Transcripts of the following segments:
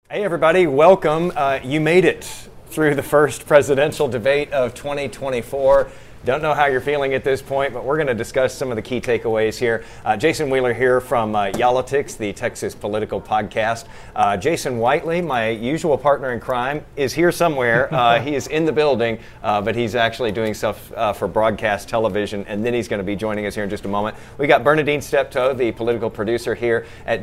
Hey everybody, welcome. You made it through the first presidential debate of 2024. Don't know how you're feeling at this point, but we're going to discuss some of the key takeaways here. Jason Wheeler here from Y'all-itics, the Texas political podcast. Jason Whiteley, my usual partner in crime, is here somewhere. He is in the building, but he's actually doing stuff for broadcast television, and then he's going to be joining us here in just a moment. We got Bernadine Steptoe, the political producer here at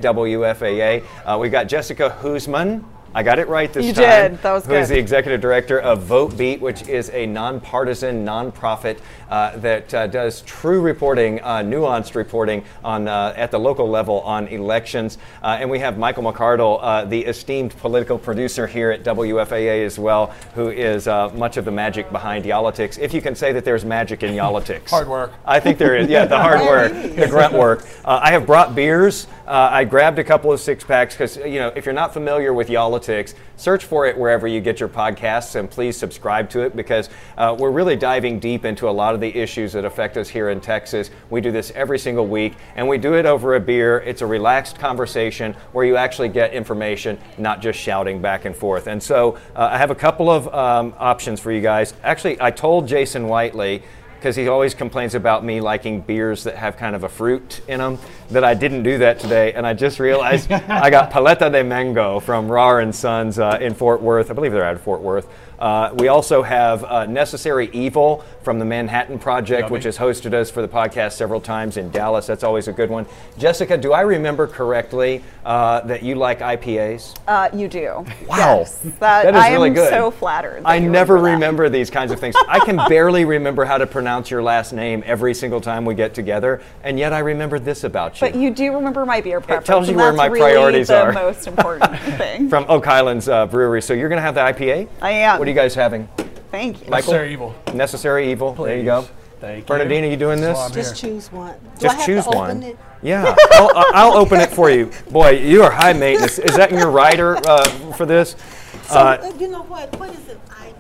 WFAA. We got Jessica Huseman. I got it right this time. You did. That was good. Who is the executive director of Vote Beat, which is a nonpartisan nonprofit that does true reporting, nuanced reporting on at the local level on elections. And we have Michael McCardle, the esteemed political producer here at WFAA as well, who is much of the magic behind Y'all-itics. If you can say that there's magic in Y'all-itics. Hard work. I think there is. Yeah, the hard work, the grunt work. I have brought beers. I grabbed a couple of six-packs because, you know, if you're not familiar with Y'all-itics, search for it wherever you get your podcasts, and please subscribe to it because we're really diving deep into a lot of the issues that affect us here in Texas. We do this every single week, and we do it over a beer. It's a relaxed conversation where you actually get information, not just shouting back and forth. And so I have a couple of options for you guys. Actually, I told Jason Whiteley, because he always complains about me liking beers that have kind of a fruit in them, that I didn't do that today. And I just realized I got Paleta de Mango from Rahr & Sons in Fort Worth. I believe they're out of Fort Worth. We also have Necessary Evil from the Manhattan Project, which has hosted us for the podcast several times in Dallas. That's always a good one. Jessica, do I remember correctly that you like IPAs? You do. Wow. Yes. That is really good. I am so flattered. I never remember these kinds of things. I can barely remember how to pronounce your last name every single time we get together, and yet I remember this about you. But you do remember my beer preference. It tells you and where my that's priorities really are. the most important thing. From Oak Highlands Brewery. So you're going to have the IPA? I am. What are you guys having? Thank you. Michael? Necessary Evil. Necessary Evil. Please. There you go. Thank you. Bernadine, are you doing this? Just choose one. Just choose one. Yeah, I'll open it for you. Boy, you are high maintenance. Is that in your rider for this? So, you know what? What is an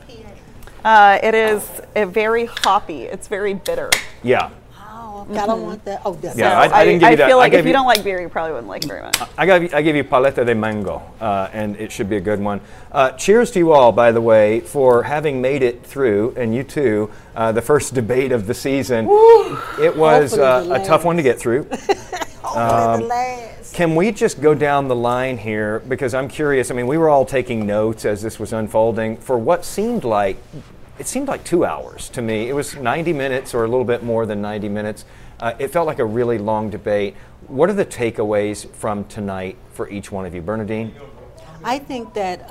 IPA? It is a very hoppy. It's very bitter. Yeah. Oh, okay. I don't want that. Oh, that's Yeah, So I didn't give you that. I feel like I if gave you don't like beer, you probably wouldn't like it very much. I give you Paleta de Mango, and it should be a good one. Cheers to you all, by the way, for having made it through, and you too, the first debate of the season. Woo! It was Hopefully a tough one to get through. the last. Can we just go down the line here? Because I'm curious. I mean, we were all taking notes as this was unfolding for what seemed like 2 hours to me. It was 90 minutes or a little bit more than 90 minutes. It felt like a really long debate. What are the takeaways from tonight for each one of you? Bernadine? I think that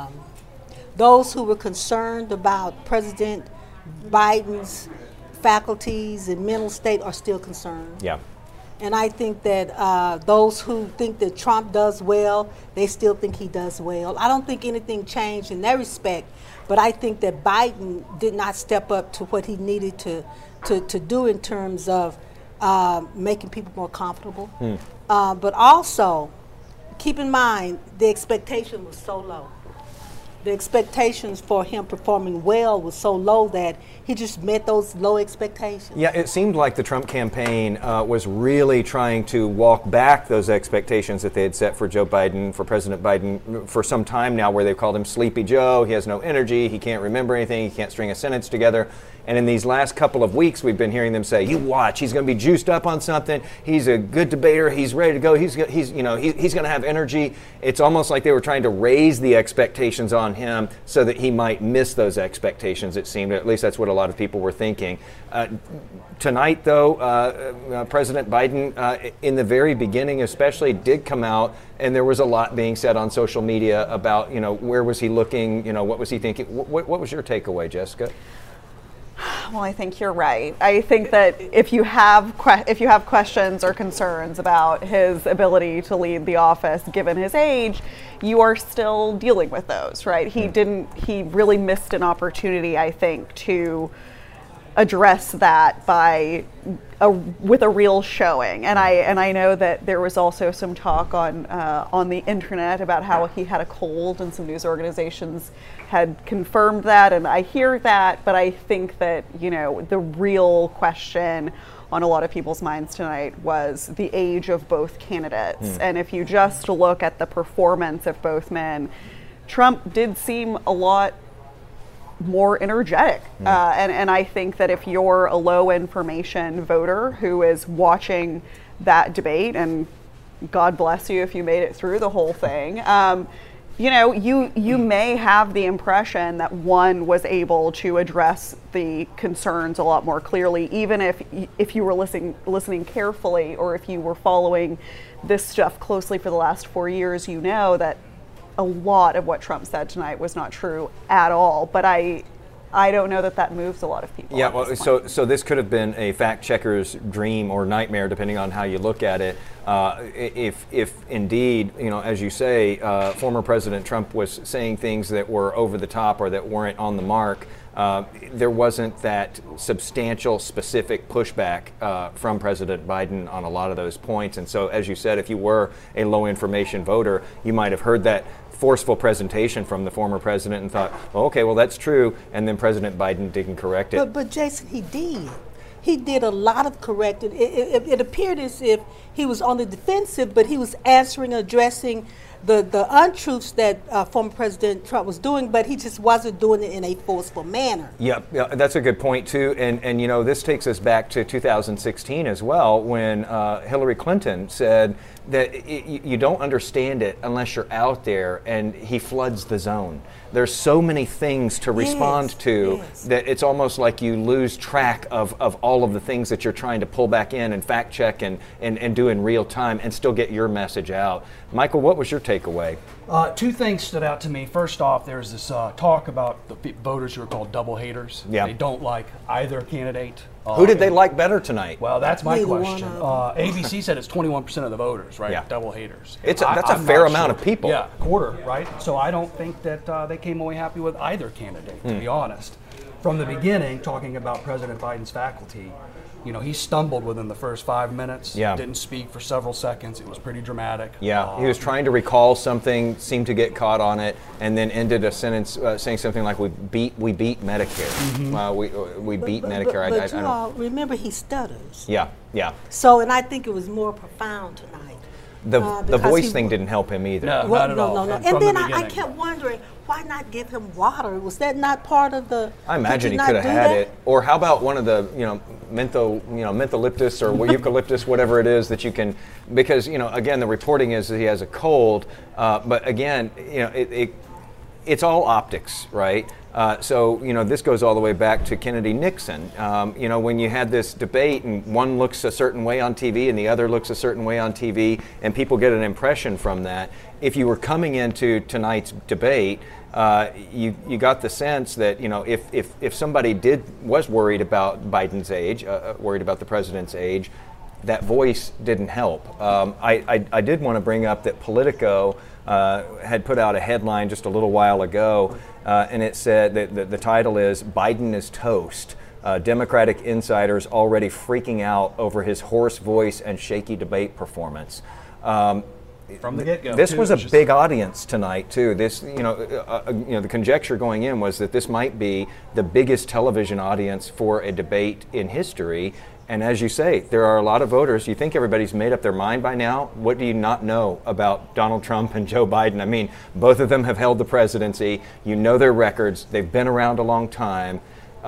those who were concerned about President Biden's faculties and mental state are still concerned. Yeah. And I think that those who think that Trump does well, they still think he does well. I don't think anything changed in that respect, but I think that Biden did not step up to what he needed to do in terms of making people more comfortable. But also, keep in mind, the expectation was so low. The expectations for him performing well was so low that he just met those low expectations. Yeah, it seemed like the Trump campaign was really trying to walk back those expectations that they had set for Joe Biden, for President Biden, for some time now, where they've called him Sleepy Joe. He has no energy. He can't remember anything. He can't string a sentence together. And in these last couple of weeks, we've been hearing them say, "You watch. He's going to be juiced up on something. He's a good debater. He's ready to go. He's going to have energy." It's almost like they were trying to raise the expectations on him so that he might miss those expectations. It seemed, at least that's what a lot of people were thinking. Tonight, though, President Biden, in the very beginning, especially, did come out, and there was a lot being said on social media about, where was he looking? What was he thinking? What was your takeaway, Jessica? Well, I think you're right. I think that if you have questions or concerns about his ability to lead the office, given his age, you are still dealing with those, right? He really missed an opportunity, I think, to address that with a real showing. And I know that there was also some talk on the internet about how he had a cold, and some news organizations had confirmed that, and I hear that, but I think that the real question on a lot of people's minds tonight was the age of both candidates. And if you just look at the performance of both men, Trump did seem a lot more energetic. And I think that if you're a low information voter who is watching that debate, and God bless you if you made it through the whole thing, you know, you may have the impression that one was able to address the concerns a lot more clearly, even if you were listening carefully, or if you were following this stuff closely for the last 4 years, you know that a lot of what Trump said tonight was not true at all. But I don't know that moves a lot of people. Yeah, well, so this could have been a fact checker's dream or nightmare, depending on how you look at it. If indeed, you know, as you say, former President Trump was saying things that were over the top or that weren't on the mark, there wasn't that substantial, specific pushback from President Biden on a lot of those points. And so, as you said, if you were a low information voter, you might have heard that forceful presentation from the former president and thought, well, okay, well, that's true. And then President Biden didn't correct it. But Jason, he did. He did a lot of correcting. It appeared as if he was on the defensive, but he was answering, addressing the untruths that former President Trump was doing, but he just wasn't doing it in a forceful manner. Yeah, that's a good point too. And you know, this takes us back to 2016 as well, when Hillary Clinton said that you don't understand it unless you're out there, and he floods the zone. There's so many things to respond to that it's almost like you lose track of all of the things that you're trying to pull back in and fact check and do in real time and still get your message out. Michael, what was your takeaway? Two things stood out to me. First off, there's this talk about the voters who are called double haters. Yeah. They don't like either candidate. Who did they like better tonight? Well, that's my Neither question. one ABC said it's 21% of the voters, right? Yeah. Double haters. That's a I'm fair not amount sure. of people. Yeah, quarter, right? So I don't think that they came away happy with either candidate, to be honest. From the beginning, talking about President Biden's faculty, you know, he stumbled within the first 5 minutes. Yeah. Didn't speak for several seconds. It was pretty dramatic. Yeah, he was trying to recall something, seemed to get caught on it, and then ended a sentence saying something like, "We beat Medicare. We beat Medicare." But you all remember, he stutters. Yeah. So, and I think it was more profound tonight. The voice thing didn't help him either. No. Well, Not at all. No. And And from then the I beginning. kept wondering, why not give him water? Was that not part of the? I imagine he not could have do had that? it. Or how about one of the, mentholyptus or eucalyptus, whatever it is that you can, because, again, the reporting is that he has a cold, but again, it's all optics, right? So this goes all the way back to Kennedy-Nixon. When you had this debate and one looks a certain way on TV and the other looks a certain way on TV, and people get an impression from that. If you were coming into tonight's debate, you got the sense that if somebody was worried about Biden's age, worried about the president's age, that voice didn't help. I did want to bring up that Politico had put out a headline just a little while ago, and it said that the title is "Biden is Toast. Democratic insiders already freaking out over his hoarse voice and shaky debate performance." From the get-go. This was a big audience tonight too. This, the conjecture going in was that this might be the biggest television audience for a debate in history. And as you say, there are a lot of voters. You think everybody's made up their mind by now? What do you not know about Donald Trump and Joe Biden? I mean, both of them have held the presidency. You know their records. They've been around a long time.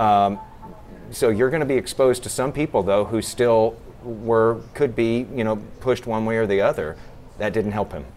So you're going to be exposed to some people, though, who still could be, pushed one way or the other. That didn't help him.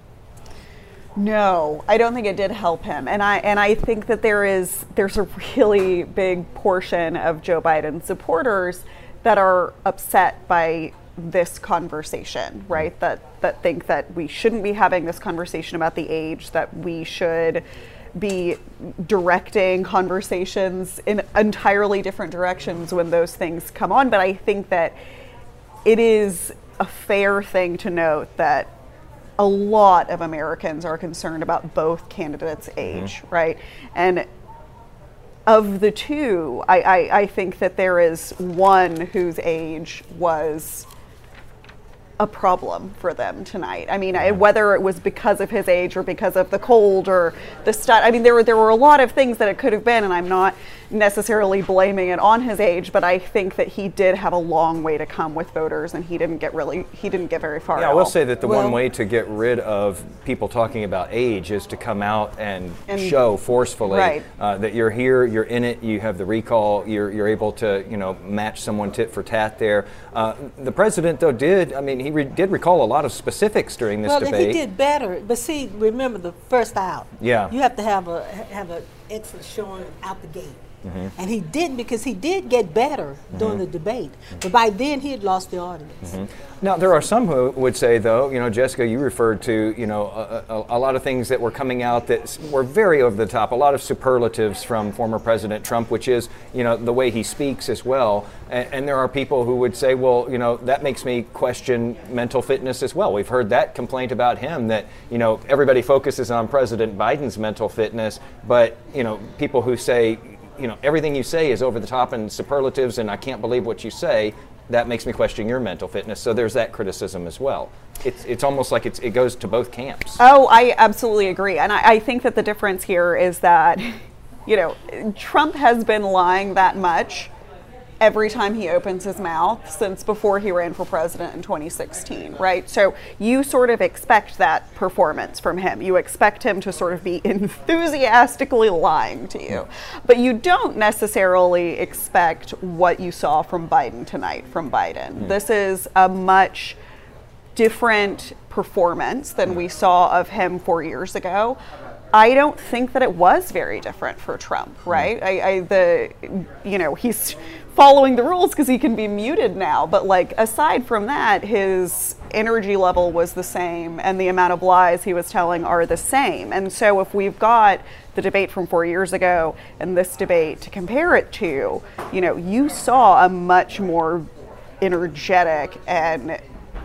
No, I don't think it did help him, and I think that there's a really big portion of Joe Biden supporters that are upset by this conversation, right? That think that we shouldn't be having this conversation about the age, that we should be directing conversations in entirely different directions when those things come on. But I think that it is a fair thing to note that a lot of Americans are concerned about both candidates' age, right? And of the two, I think that there is one whose age was a problem for them tonight. I mean, whether it was because of his age or because of the cold or the stud. I mean, there were a lot of things that it could have been, and I'm not necessarily blaming it on his age, but I think that he did have a long way to come with voters, and he didn't get very far. Yeah, at I will all. say that the one way to get rid of people talking about age is to come out and show forcefully that you're here, you're in it, you have the recall, you're able to match someone tit for tat there. The president though did recall a lot of specifics during this debate. Well, he did better, but see, remember the first out. Yeah, you have to have an excellent showing out the gate. And he didn't, because he did get better during the debate. But by then, he had lost the audience. Now, there are some who would say, though, Jessica, you referred to, a lot of things that were coming out that were very over the top, a lot of superlatives from former President Trump, which is, the way he speaks as well. And there are people who would say, well, that makes me question mental fitness as well. We've heard that complaint about him, that, everybody focuses on President Biden's mental fitness, but, people who say, everything you say is over the top and superlatives, and I can't believe what you say, that makes me question your mental fitness. So there's that criticism as well. It's almost like it goes to both camps. Oh, I absolutely agree. And I think that the difference here is that, Trump has been lying that much every time he opens his mouth since before he ran for president in 2016, right? So you sort of expect that performance from him. You expect him to sort of be enthusiastically lying to you. But you don't necessarily expect what you saw from Biden tonight from Biden. This is a much different performance than we saw of him 4 years ago. I don't think that it was very different for Trump, right? He's following the rules because he can be muted now. But aside from that, his energy level was the same, and the amount of lies he was telling are the same. And so if we've got the debate from 4 years ago and this debate to compare it to, you saw a much more energetic and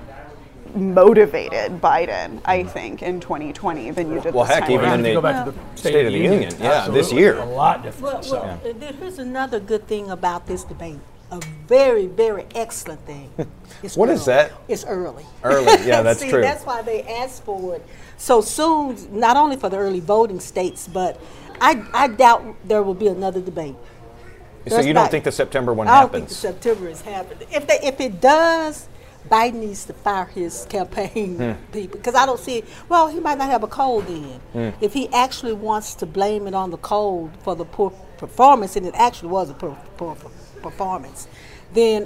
motivated Biden, I think, in 2020 than you did this time. Even in the go back to the State of the Union, this year. A lot different. Here's another good thing about this debate. A very, very excellent thing. What is that? It's early. Early, yeah, that's true. That's why they asked for it so soon, not only for the early voting states, but I doubt there will be another debate. So you don't think the September one happens? happens? I don't think the September is happening. If it does, Biden needs to fire his campaign people, because I don't see it. Well, he might not have a cold then. If he actually wants to blame it on the cold for the poor performance, and it actually was a poor performance, then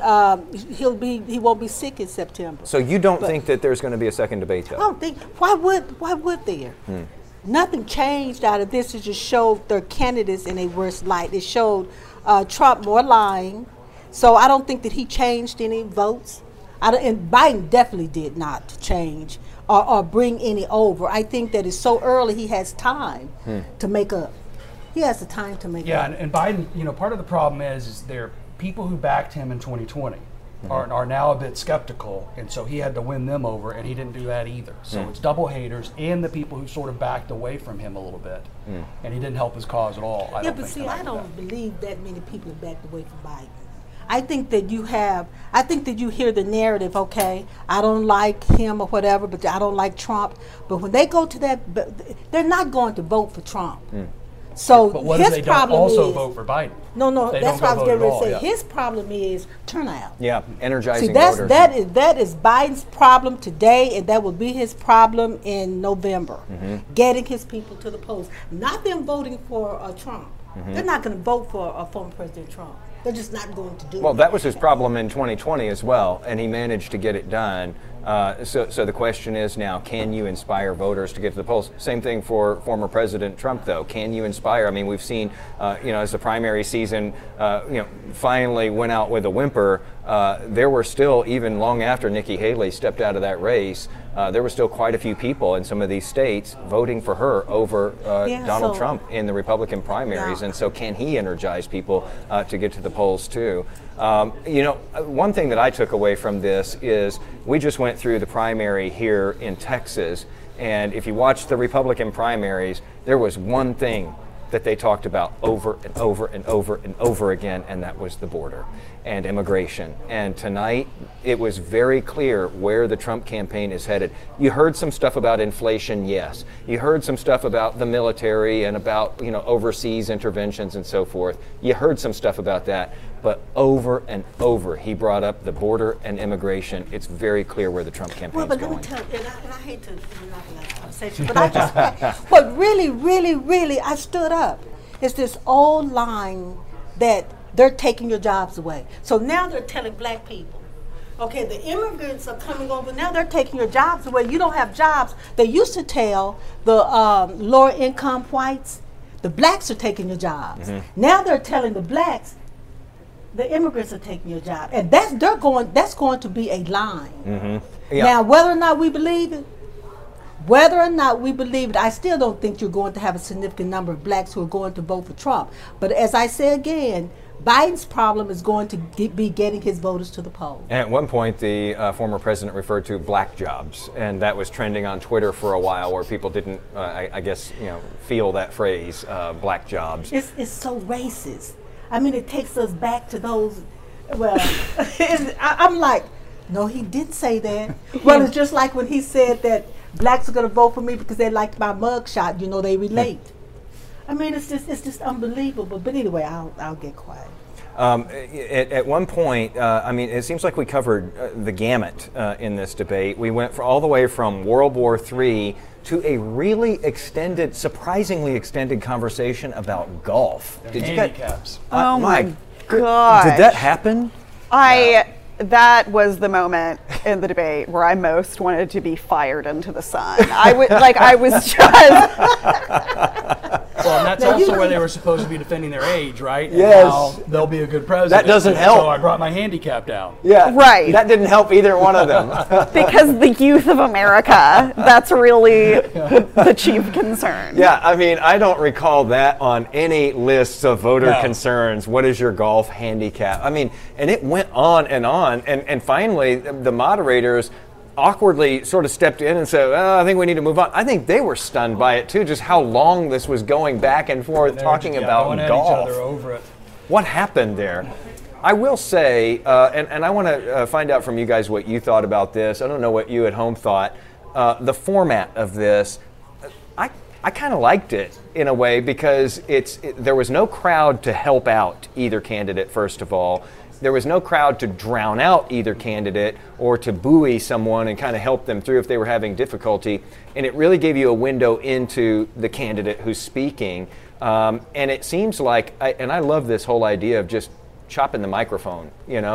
he won't be sick in September. So you don't think that there's going to be a second debate, though? I don't think. Why would there? Nothing changed out of this. It just showed their candidates in a worse light. It showed Trump more lying. So I don't think that he changed any votes. And Biden definitely did not change or bring any over. I think that it's so early, he has time to make up. He has the time to make up. Yeah, and Biden, part of the problem is there are people who backed him in 2020 are now a bit skeptical, and so he had to win them over, and he didn't do that either. So it's double haters and the people who sort of backed away from him a little bit, and he didn't help his cause at all. I don't believe that many people have backed away from Biden. I think that you hear the narrative, okay, I don't like him or whatever, but I don't like Trump. But when they go to that, they're not going to vote for Trump. So but what his if they problem don't also is, vote for Biden? No, They that's don't what I was getting ready to say. yeah. His problem is turnout. Yeah, energizing See, voters. that is Biden's problem today, and that will be his problem in November. Getting his people to the polls, not them voting for Trump. They're not going to vote for former President Trump. They're just not going to do it. Well, that was his problem in 2020 as well, and he managed to get it done. So the question is now, can you inspire voters to get to the polls? Same thing for former President Trump, though. Can you inspire? I mean, we've seen, as the primary season, finally went out with a whimper, there were still, even long after Nikki Haley stepped out of that race, there were still quite a few people in some of these states voting for her over Donald Trump in the Republican primaries. And so can he energize people to get to the polls, too? One thing that I took away from this is we just went through the primary here in Texas, and if you watch the Republican primaries, there was one thing that they talked about over and over and over and over again, and that was the border and immigration. And tonight, it was very clear where the Trump campaign is headed. You heard some stuff about inflation, yes. You heard some stuff about the military and about, overseas interventions and so forth. You heard some stuff about that. But over and over, he brought up the border and immigration. It's very clear where the Trump campaign is going. Well, but let me tell you, and I hate to monopolize the conversation, but I just, but really, really, really, I stood up. It's this old line that they're taking your jobs away. So now they're telling black people, okay, the immigrants are coming over, now they're taking your jobs away. You don't have jobs. They used to tell the lower income whites, the blacks are taking your jobs. Now they're telling the blacks, the immigrants are taking your job, and that's going to be a line. Yeah. Now, whether or not we believe it, I still don't think you're going to have a significant number of blacks who are going to vote for Trump. But as I say again, Biden's problem is going to be getting his voters to the polls. And at one point, the former president referred to black jobs, and that was trending on Twitter for a while, where people didn't, I guess, feel that phrase, black jobs. It's so racist. I mean, it takes us back to those, well, I'm like, no, he did say that. Well, it's just like when he said that blacks are going to vote for me because they liked my mugshot, they relate. I mean, it's just unbelievable. But anyway, I'll get quiet. At one point, it seems like we covered the gamut in this debate. We went all the way from World War III to a really extended, surprisingly extended conversation about golf. Did handicaps. Oh my God! Did that happen? That was the moment in the debate where I most wanted to be fired into the sun. I was just. Well, and that's also where they were supposed to be defending their age, right? Yes. And now they'll be a good president. That doesn't help. So I brought my handicap down. Yeah. Right. That didn't help either one of them. Because the youth of America, that's really the chief concern. Yeah, I don't recall that on any lists of voter concerns. What is your golf handicap? And it went on. And finally, the moderators awkwardly sort of stepped in and said, I think we need to move on. I think they were stunned by it too, just how long this was going back and forth talking about going golf. at each other over it. What happened there? I will say, and I want to find out from you guys what you thought about this. I don't know what you at home thought. The format of this, I kind of liked it in a way because there was no crowd to help out either candidate, first of all. There was no crowd to drown out either candidate or to buoy someone and kind of help them through if they were having difficulty. And it really gave you a window into the candidate who's speaking. And it seems like, and I love this whole idea of just chopping the microphone,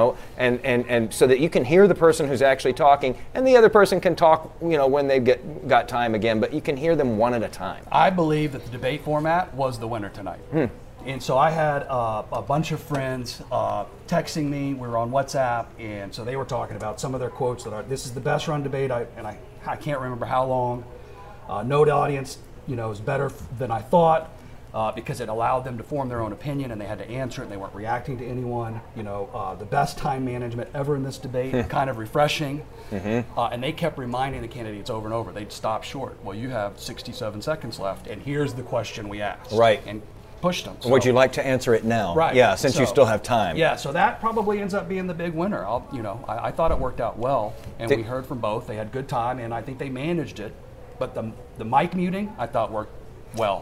and so that you can hear the person who's actually talking, and the other person can talk, when they've got time again, but you can hear them one at a time. I believe that the debate format was the winner tonight. And so I had a bunch of friends texting me. We were on WhatsApp, and so they were talking about some of their quotes this is the best run debate, I can't remember how long. No audience, is better than I thought because it allowed them to form their own opinion, and they had to answer it, and they weren't reacting to anyone. The best time management ever in this debate, kind of refreshing. And they kept reminding the candidates over and over. They'd stop short. Well, you have 67 seconds left, and here's the question we asked. Right. And pushed them. So, would you like to answer it now? Right. Yeah, since you still have time. Yeah, so that probably ends up being the big winner. I thought it worked out well, and we heard from both. They had good time, and I think they managed it. But the mic muting, I thought worked well.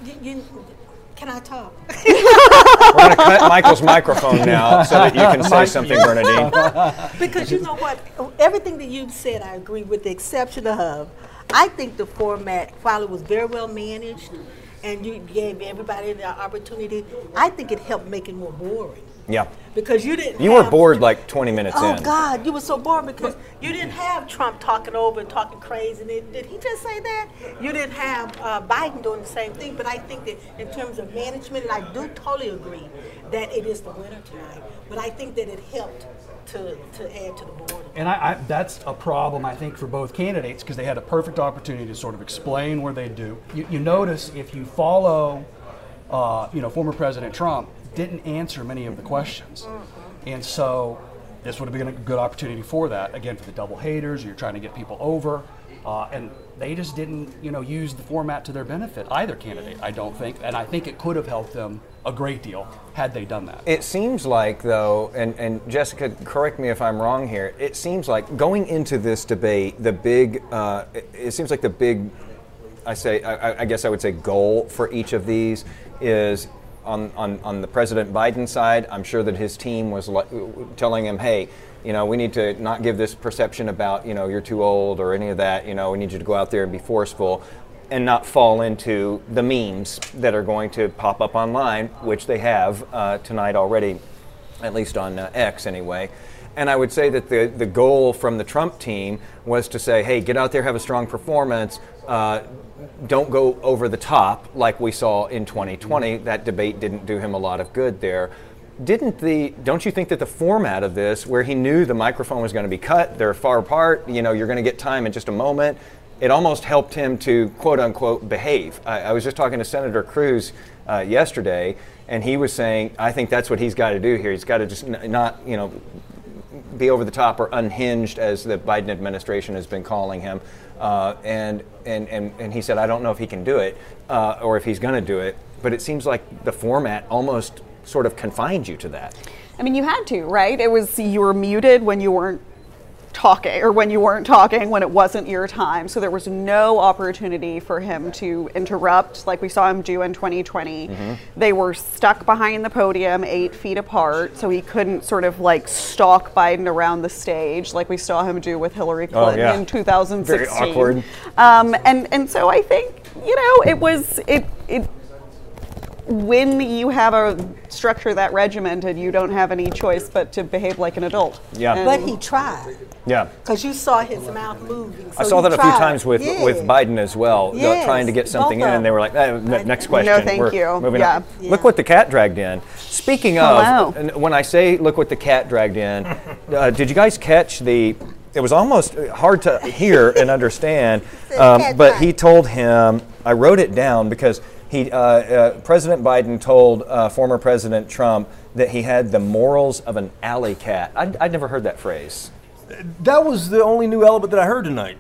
Can I talk? We're going to cut Michael's microphone now so that you can say something, Bernadine. Because you know what? Everything that you've said, I agree with, the exception of, I think the format, while it was very well managed, and you gave everybody the opportunity, I think it helped make it more boring. Yeah. Because you didn't You were bored like 20 minutes in. Oh, God, you were so bored because you didn't have Trump talking over and talking crazy. Did he just say that? You didn't have Biden doing the same thing. But I think that in terms of management, and I do totally agree that it is the winner tonight. But I think that it helped to add to the board. And that's a problem, I think, for both candidates because they had a perfect opportunity to sort of explain where they do. You notice if you follow, former President Trump didn't answer many of the questions. And so this would have been a good opportunity for that. Again, for the double haters, you're trying to get people over. And They just didn't, use the format to their benefit, either candidate, I don't think. And I think it could have helped them a great deal had they done that. It seems like, though, and Jessica, correct me if I'm wrong here, it seems like going into this debate, it seems like the big, I guess I would say goal for each of these is on the President Biden side. I'm sure that his team was telling him, hey, we need to not give this perception about, you're too old or any of that. We need you to go out there and be forceful and not fall into the memes that are going to pop up online, which they have tonight already, at least on X anyway. And I would say that the goal from the Trump team was to say, hey, get out there, have a strong performance. Don't go over the top like we saw in 2020. That debate didn't do him a lot of good there. Don't you think that the format of this, where he knew the microphone was going to be cut, they're far apart, you're going to get time in just a moment, it almost helped him to, quote unquote, behave. I was just talking to Senator Cruz yesterday, and he was saying, I think that's what he's got to do here. He's got to just not, be over the top or unhinged, as the Biden administration has been calling him. And he said, I don't know if he can do it or if he's going to do it, but it seems like the format almost sort of confined you to that. I mean, you had to, right? It was, you were muted when you weren't talking, or when you weren't talking when it wasn't your time. So there was no opportunity for him to interrupt like we saw him do in 2020. Mm-hmm. They were stuck behind the podium 8 feet apart, so he couldn't sort of like stalk Biden around the stage like we saw him do with Hillary Clinton in 2016. Very awkward. And so I think, when you have a structure that regimented, you don't have any choice but to behave like an adult. Yeah. But he tried. Yeah. Because you saw his mouth moving. So I saw that a few times with Biden as well, trying to get something in, and they were like, next question. No, thank you. Moving on. Yeah. Look what the cat dragged in. Speaking of, when I say look what the cat dragged in, did you guys catch it was almost hard to hear and understand, but he told him, I wrote it down because President Biden told former President Trump that he had the morals of an alley cat. I'd never heard that phrase. That was the only new element that I heard tonight.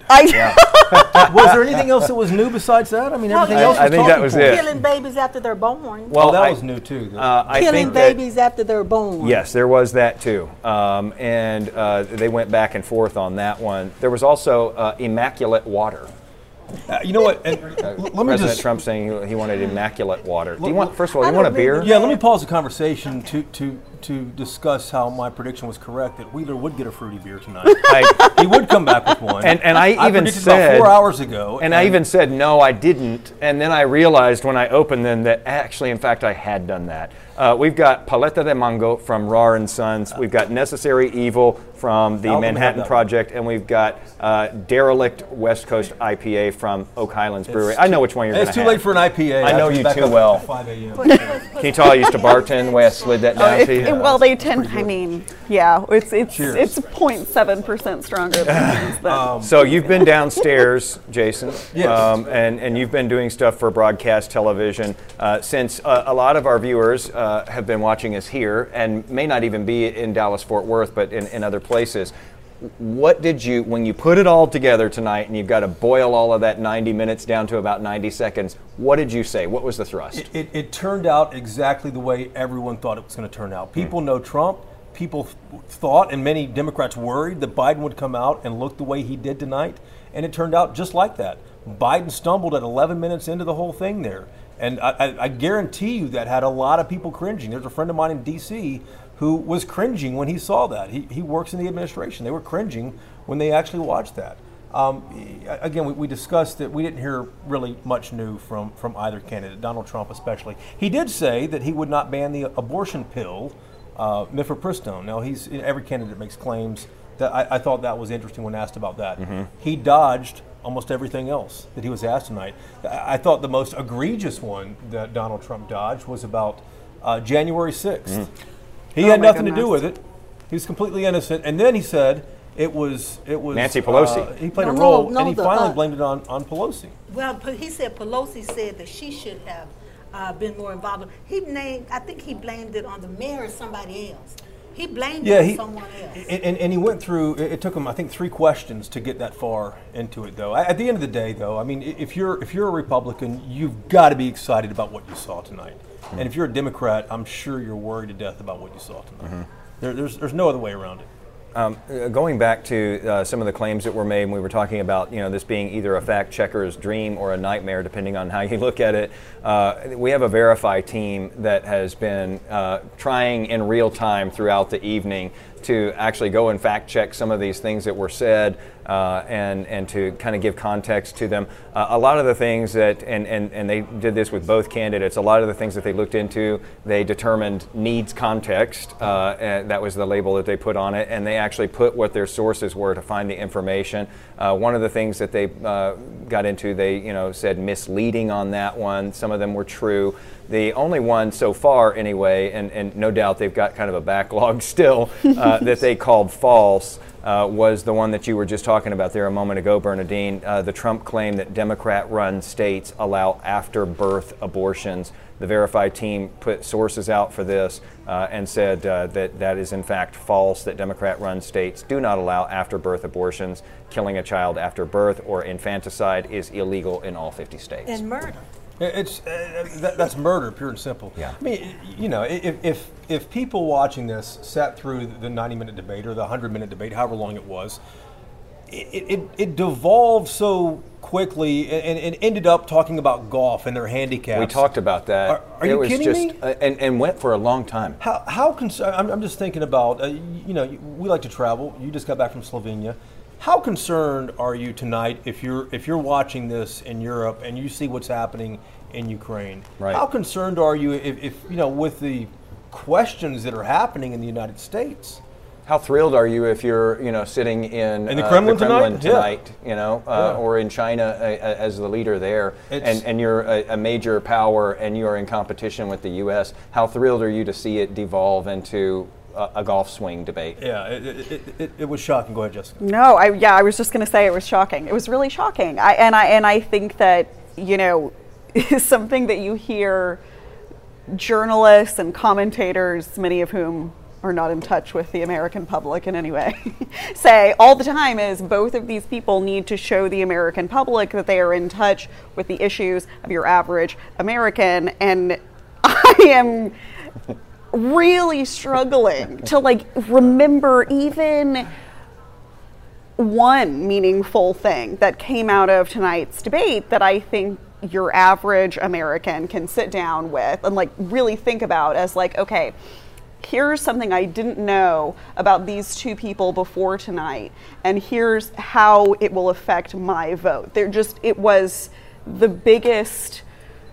Was there anything else that was new besides that? I mean, everything else was I think that was it. Killing babies after they're born. Well, that was new too. Killing babies after they're born. Yes, there was that too. And they went back and forth on that one. There was also immaculate water. You know what? And let me President Trump saying he wanted immaculate water. First of all, do you want a beer? Yeah, let me pause the conversation to discuss how my prediction was correct, that Wheeler would get a fruity beer tonight. He would come back with one. And I even said about 4 hours ago. And I even said, no, I didn't. And then I realized when I opened them that actually, in fact, I had done that. We've got Paleta de Mango from Rahr & Sons. We've got Necessary Evil from the Manhattan Project. And we've got Derelict West Coast IPA from Oak Highlands Brewery. I know which one you're going to have. It's too late for an IPA. I know you too well. 5 a.m. Can you tell I used to bartend the way I slid that down to you? Well, they tend, it's 0.7% stronger than So you've been downstairs, Jason. Yes. And you've been doing stuff for broadcast television since a lot of our viewers have been watching us here and may not even be in Dallas-Fort Worth, but in other places. What did you, when you put it all together tonight and you've got to boil all of that 90 minutes down to about 90 seconds, what did you say? What was the thrust? It turned out exactly the way everyone thought it was going to turn out. People know Trump. People thought, and many Democrats worried, that Biden would come out and look the way he did tonight, and it turned out just like that. Biden stumbled at 11 minutes into the whole thing there. And I guarantee you that had a lot of people cringing. There's a friend of mine in D.C. who was cringing when he saw that. He works in the administration. They were cringing when they actually watched that. Again, we discussed that we didn't hear really much new from either candidate, Donald Trump especially. He did say that he would not ban the abortion pill, mifepristone. Now, every candidate makes claims. That I thought that was interesting when asked about that. Mm-hmm. He dodged almost everything else that he was asked tonight. I thought the most egregious one that Donald Trump dodged was about January 6th. Mm-hmm. He had nothing to do with it. He was completely innocent. And then he said it was Nancy Pelosi. He played a role, and he finally blamed it on Pelosi. Well, he said Pelosi said that she should have been more involved. I think he blamed it on the mayor or somebody else. He blamed Yeah, it on he, someone else. and he went through. It took him, I think, 3 questions to get that far into it. Though, at the end of the day, though, I mean, if you're a Republican, you've got to be excited about what you saw tonight. And if you're a Democrat, I'm sure you're worried to death about what you saw tonight. There's no other way around it. Going back to some of the claims that were made, and we were talking about this being either a fact checker's dream or a nightmare, depending on how you look at it. We have a Verify team that has been trying in real time throughout the evening to actually go and fact check some of these things that were said and to kind of give context to them. A lot of the things that, and they did this with both candidates, a lot of the things that they looked into, they determined needs context, and that was the label that they put on it, and they actually put what their sources were to find the information. One of the things that they got into, they said misleading on that one. Some of them were true. The only one so far, anyway, and no doubt they've got kind of a backlog still, that they called false, was the one that you were just talking about there a moment ago, Bernadine. The Trump claim that Democrat-run states allow after-birth abortions. The Verify team put sources out for this and said that is in fact false, that Democrat-run states do not allow after-birth abortions. Killing a child after birth or infanticide is illegal in all 50 states. And murder. It's that's murder, pure and simple. Yeah. I mean, if people watching this sat through the 90-minute debate or the 100-minute debate, however long it was, it devolved so quickly and ended up talking about golf and their handicaps. We talked about that. Are you kidding me? And went for a long time. I'm just thinking about we like to travel. You just got back from Slovenia. How concerned are you tonight if you're watching this in Europe and you see what's happening in Ukraine? Right. How concerned are you if with the questions that are happening in the United States? How thrilled are you if you're sitting in the Kremlin tonight, Yeah. or in China as the leader there, and you're a major power and you are in competition with the U.S. How thrilled are you to see it devolve into a golf swing debate? Yeah, it was shocking. Go ahead, Jessica. No, I was just going to say it was shocking. It was really shocking. I think that is something that you hear journalists and commentators, many of whom are not in touch with the American public in any way, say all the time is both of these people need to show the American public that they are in touch with the issues of your average American. And I am really struggling to remember even one meaningful thing that came out of tonight's debate that I think your average American can sit down with and really think about as okay, here's something I didn't know about these two people before tonight, and here's how it will affect my vote. It was the biggest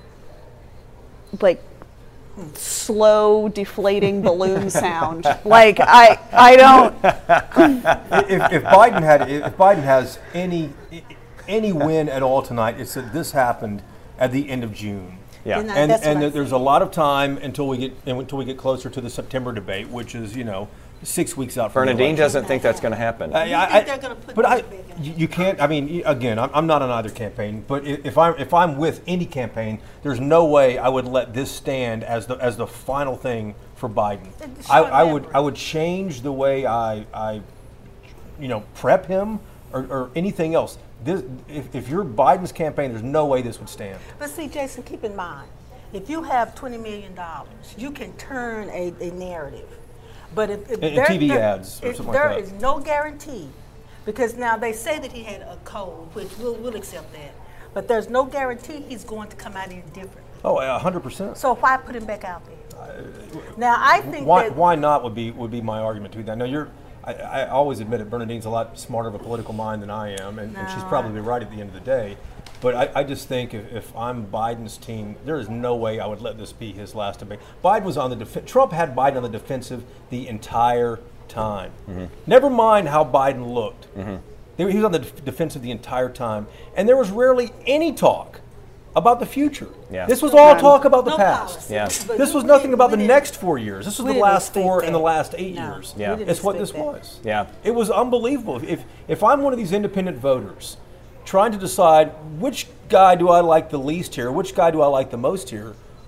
slow deflating balloon sound. I don't. If Biden has any win at all tonight, it's that this happened at the end of June. Yeah, and there's a lot of time until we get closer to the September debate, which is 6 weeks out. Bernadine doesn't think that's going to happen. You can't. I mean, again, I'm not on either campaign, but if I'm with any campaign, there's no way I would let this stand as the final thing for Biden. I would change the way I prep him or anything else. If you're Biden's campaign, there's no way this would stand. But see, Jason, keep in mind, if you have $20 million, you can turn a narrative. But if TV ads or something like that, there is no guarantee, because now they say that he had a cold, which we'll accept that, but there's no guarantee he's going to come out any different. Oh, 100%. So why put him back out there? Now I think why not would be my argument to that. Now I always admit it. Bernadine's a lot smarter of a political mind than I am, and she's probably right at the end of the day. But I just think if I'm Biden's team, there is no way I would let this be his last debate. Biden was on the Trump had Biden on the defensive the entire time. Mm-hmm. Never mind how Biden looked. Mm-hmm. He was on the defensive the entire time, and there was rarely any talk about the future. Yeah. This was all talk about the past. Policy. Yeah. This was nothing about the next 4 years. This was the last 4 and the last 8 years. Yeah. It's what this was. Yeah. It was unbelievable. If I'm one of these independent voters trying to decide which guy do I like the least here, which guy do I like the most here,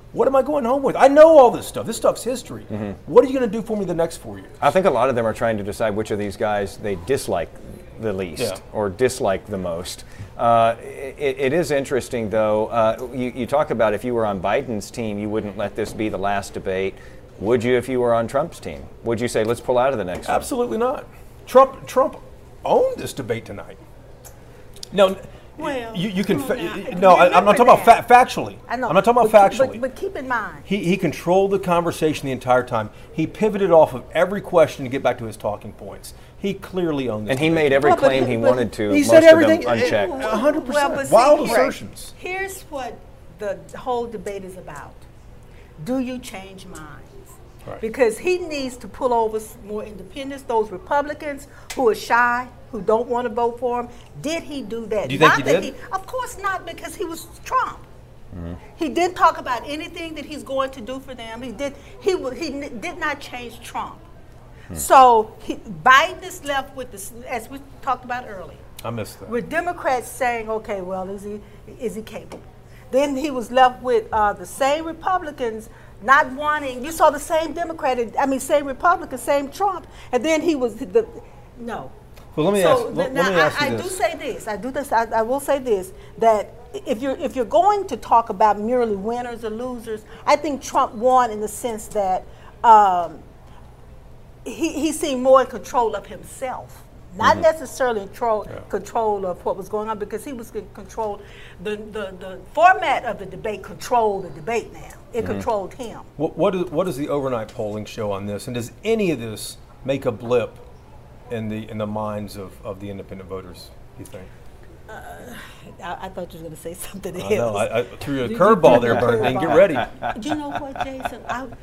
What am I going home with? I know all this stuff. This stuff's history. What are you going to do for me the next 4 years? I think a lot of them are trying to decide which of these guys they dislike the least or dislike the most. It is interesting, though. You talk about if you were on Biden's team, you wouldn't let this be the last debate. Would you if you were on Trump's team? Would you say, let's pull out of the next one? Absolutely not. Trump owned this debate tonight. No, Well, you can. no, I'm not talking about factually. I know. I'm not talking about factually. But keep in mind, He controlled the conversation the entire time. He pivoted off of every question to get back to his talking points. He clearly owned this. And he debate. made every Well, but claim he but wanted to, He most said of everything them unchecked. 100%. Well, but see, Wild right. assertions. Here's what the whole debate is about. Do you change minds? Right. Because he needs to pull over more independents, those Republicans who are shy, who don't want to vote for him. Did he do that? Do you think Not he that did? Of course not, because he was Trump. He didn't talk about anything that he's going to do for them. He did not change Trump. So Biden is left with this, as we talked about earlier, I missed that. with Democrats saying, okay, well, is he capable? Then he was left with the same Republicans not wanting. You saw the same same Republicans, same Trump, and then he was no. Well, let me ask you I this. do say this. I will say this, that if you're going to talk about merely winners or losers, I think Trump won in the sense that he seemed more in control of himself. Not necessarily in control of what was going on, because he was in control. The format of the debate controlled the debate now. It controlled him. What does the overnight polling show on this? And does any of this make a blip in the minds of the independent voters, do you think? I thought you were going to say something else. I know. I threw you a curveball there, Bernadine. Get ready. Do you know what, Jason?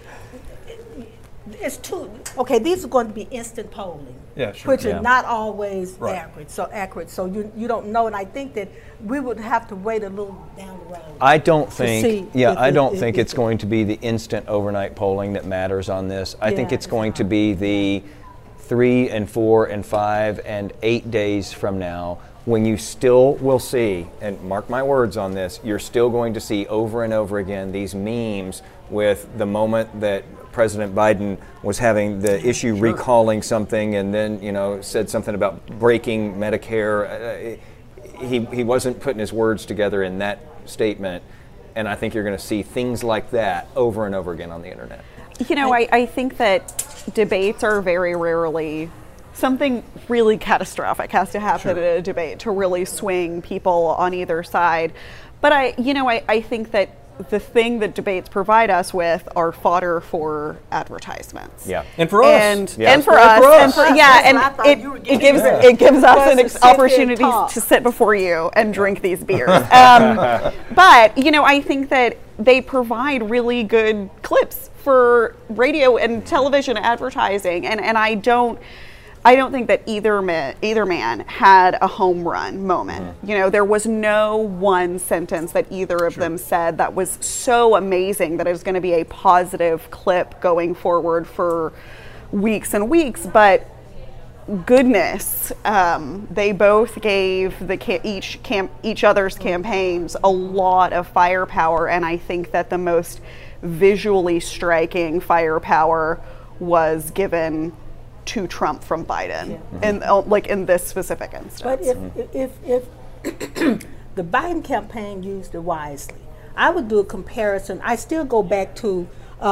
It's two. Okay, these are going to be instant polling. Yeah, sure. Which Yeah. are not always Right. accurate. So you don't know, and I think that we would have to wait a little down the road. I don't see think, if it's going to be the instant overnight polling that matters on this. I think Yeah, it's going it's to not. be the 3 and 4 and 5 and 8 days from now, when you still will see, and mark my words on this, you're still going to see over and over again these memes with the moment that President Biden was having the issue recalling something and then, said something about breaking Medicare. He wasn't putting his words together in that statement. And I think you're going to see things like that over and over again on the internet. I think that debates are very rarely, something really catastrophic has to happen in a debate to really swing people on either side. But I think that the thing that debates provide us with are fodder for advertisements. Yeah. And for us. And for And for us. us. And for, That's yeah, what I thought and you were it getting gives at. it gives us For an us to sit there and opportunity talk. to sit before you and drink these beers. But I think that they provide really good clips for radio and television advertising, and I don't think that either man had a home run moment. There was no one sentence that either of them said that was so amazing that it was going to be a positive clip going forward for weeks and weeks. But goodness, they both gave each other's campaigns a lot of firepower, and I think that the most visually striking firepower was given to Trump from Biden, and in this specific instance. But if the Biden campaign used it wisely, I would do a comparison. I still go back to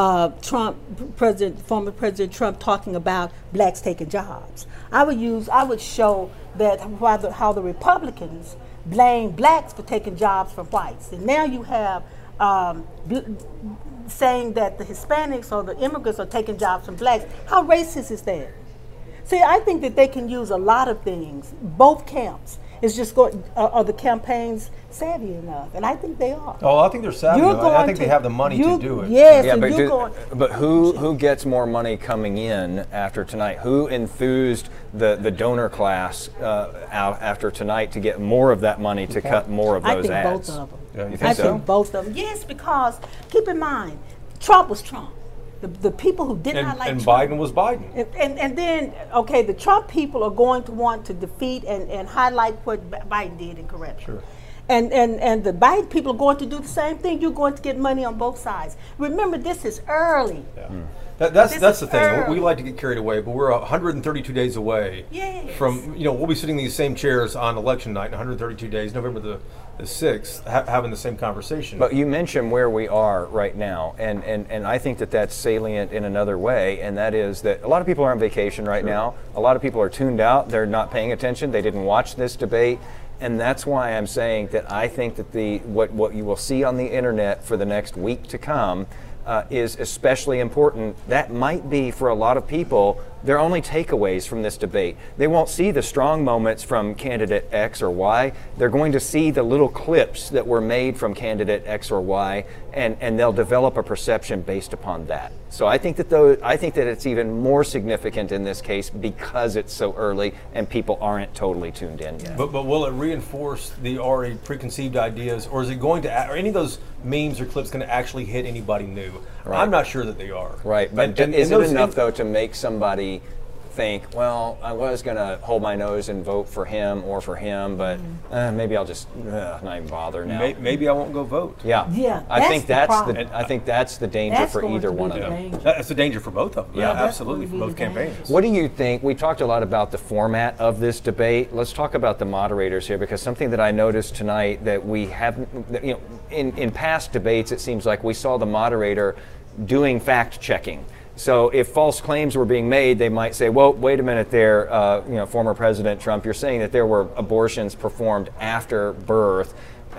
former President Trump talking about blacks taking jobs. I would show that how the Republicans blame blacks for taking jobs from whites, and now you have saying that the Hispanics or the immigrants are taking jobs from blacks. How racist is that? See, I think that they can use a lot of things, both camps. It's just are the campaigns savvy enough? And I think they are. Oh, I think they're savvy. I think they have the money to do it. Yes, Yeah, and but who gets more money coming in after tonight? Who enthused the donor class out after tonight to get more of that money to cut more of I those think ads? both of them. Yeah, you think I so? think both of them. Yes, because keep in mind, Trump was Trump. The people who did not like And Trump. Biden was Biden. And then, okay, the Trump people are going to want to defeat and highlight what Biden did in corruption. Sure. And the Biden people are going to do the same thing. You're going to get money on both sides. Remember, this is early. Yeah. That's This the is thing. early. We like to get carried away, but we're 132 days away Yes. from, we'll be sitting in these same chairs on election night in 132 days, November the 6th, having the same conversation. But you mentioned where we are right now, and I think that that's salient in another way, and that is that a lot of people are on vacation right now. A lot of people are tuned out. They're not paying attention. They didn't watch this debate. And that's why I'm saying that I think that what you will see on the internet for the next week to come is especially important. That might be, for a lot of people, their only takeaways from this debate. They won't see the strong moments from candidate X or Y. They're going to see the little clips that were made from candidate X or Y, and they'll develop a perception based upon that. So I think that it's even more significant in this case because it's so early and people aren't totally tuned in yet. But will it reinforce the already preconceived ideas, or is it going to, are any of those memes or clips going to actually hit anybody new? Right. I'm not sure that they are. Right, but is it enough, though, to make somebody think, well, I was going to hold my nose and vote for him or for him, but maybe I'll just not even bother now. Maybe I won't go vote. Yeah, Yeah, I think that's the that's problem. I think that's the danger That's for going either to be one of the them. danger. That's the danger for both of them. Yeah. Absolutely, for That's both going to be the campaigns. What do you think? We talked a lot about the format of this debate. Let's talk about the moderators here, because something that I noticed tonight that we haven't, in past debates, it seems like we saw the moderator doing fact checking. So if false claims were being made, they might say, well, wait a minute there, former President Trump, you're saying that there were abortions performed after birth.